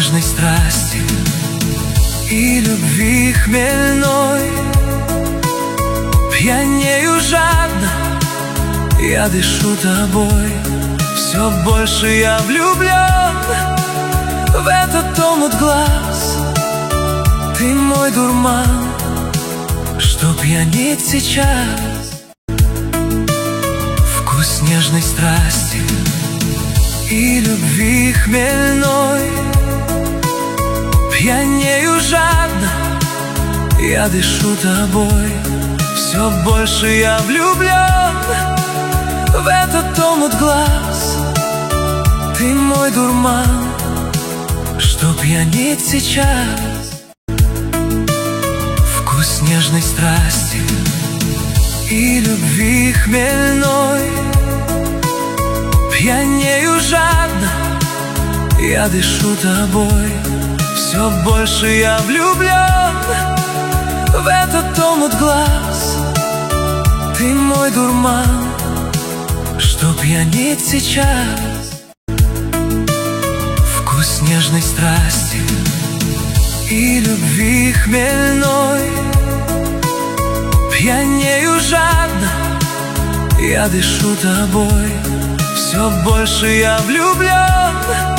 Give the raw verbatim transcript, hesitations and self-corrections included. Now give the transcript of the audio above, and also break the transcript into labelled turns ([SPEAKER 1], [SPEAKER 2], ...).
[SPEAKER 1] нежной страсти и любви хмельной. Пьянею жадно, я дышу тобой. Все больше я влюблен в этот омут глаз. Ты мой дурман, что пьянит сейчас. Вкус нежной страсти и любви хмельной. Пьянею жадно, я дышу тобой. Все больше я влюблен в этот омут глаз. Ты мой дурман, что пьянит сейчас. Вкус нежной страсти и любви хмельной. Пьянею жадно, я дышу тобой. Все больше я влюблен в этот омут глаз. Ты мой дурман, что пьянит сейчас. Вкус нежной страсти и любви хмельной. Пьянею жадно, я дышу тобой. Все больше я влюблен